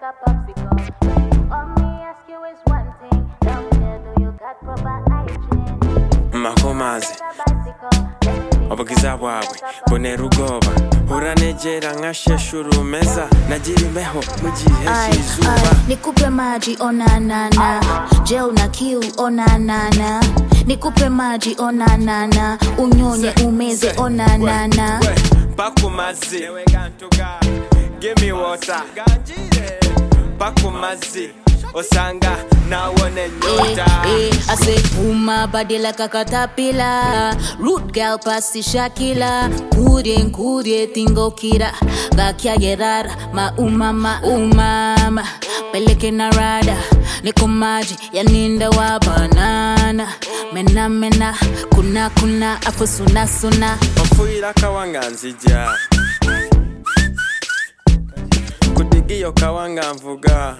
a popsicle. All me ask you is one thing. Down there, do you got proper hygiene? Makomazi obugiza bwabwe bonerugoba uranejera nkasheshuru meza najirimeho mugihe shizuba nikupe maji onanana je una kiu onanana nikupe maji onanana unyonye umeze onanana bakumazi give me water bakumazi osanga nawone nyota I say uma body like a caterpillar root girl pasi Shakila kurie tingo kira bakia gerara ma umama peleke na rada niko maji ya ninda wa banana mena kuna afu suna ofuira kawanga nzija kudigiyo kawanga mvuga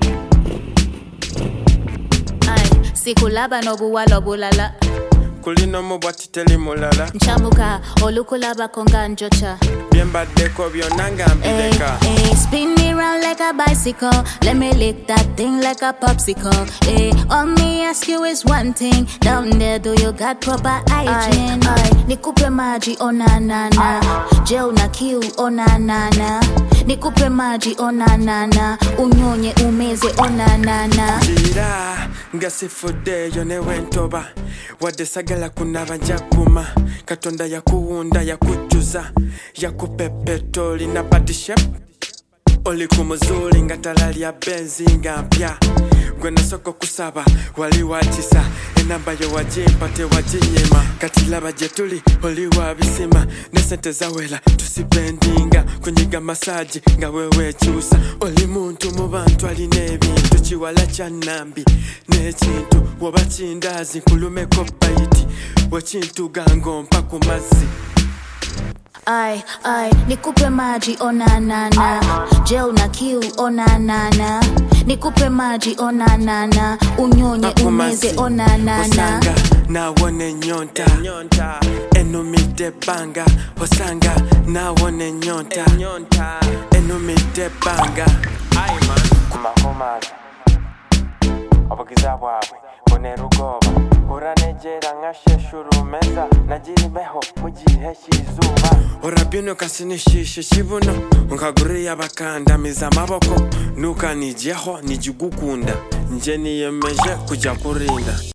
sikulaba nobuwalo bulala kulino mubwatiteli mulala nchambuka olukulaba konga njocha byembadeko byonanga mbideka spin me round like a bicycle let me lick that thing like a popsicle all me ask you is one thing down there do you got proper hygiene nikupe maji onanana je una kiu onanana nikupe maji onanana unyonye umeze onanana jira ngasifude yone wentoba wadesagala kunabanja kuma katonda yakuunda yakujuza yakupepetoli na body shape oli kumuzuli ngatalali ya benzi ngampya gwena soko kusaba wali wachisa enamba yo wajimpate wajinyema katilaba jetuli oli wabisima nesente zawela tusipendinga kunyiga masaji nga wewe chusa oli muntu mu bantu aline ebintu kiwala kya nambi n'ekintu woba kindazi nkulumeko baiti wekintu gangompa ku mazzi nikupe maji onanana je una kiu onanana nikupe maji onanana unyonye umeze onanana osanga nawone nyonta enumide banga osanga nawone nyonta enumide banga kumakomazi obugiza bwabwe bonerugoba uranejera nkasheshuru meza najirimeho mugihe shizuba urabino kasinishishe kibuno nkaguriye abakandamiza amaboko nuka nijeho nijigukunda nje niyemeje kujya kurinda